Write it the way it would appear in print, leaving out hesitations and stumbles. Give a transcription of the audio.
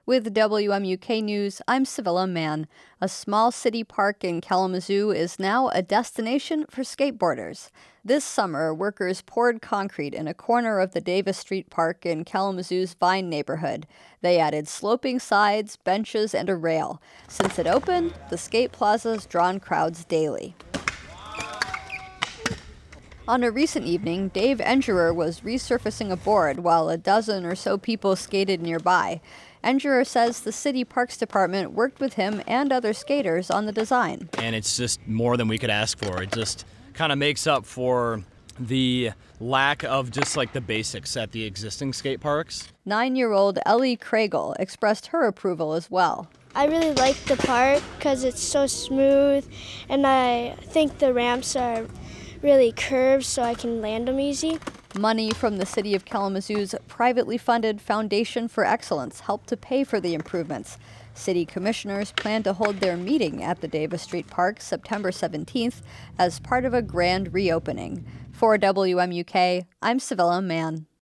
With WMUK News, I'm Sevilla Mann. A small city park in Kalamazoo is now a destination for skateboarders. This summer, workers poured concrete in a corner of the Davis Street Park in Kalamazoo's Vine neighborhood. They added sloping sides, benches, and a rail. Since it opened, the skate plaza's drawn crowds daily. On a recent evening, Dave Engerer was resurfacing a board while a dozen or so people skated nearby. Engerer says the city parks department worked with him and other skaters on the design. And it's just more than we could ask for. It just kind of makes up for the lack of just like the basics at the existing skate parks. 9-year-old Ellie Craigle expressed her approval as well. I really like the park because it's so smooth, and I think the ramps are really curved so I can land them easy. Money from the City of Kalamazoo's privately funded Foundation for Excellence helped to pay for the improvements. City commissioners plan to hold their meeting at the Davis Street Park September 17th as part of a grand reopening. For WMUK, I'm Sevilla Mann.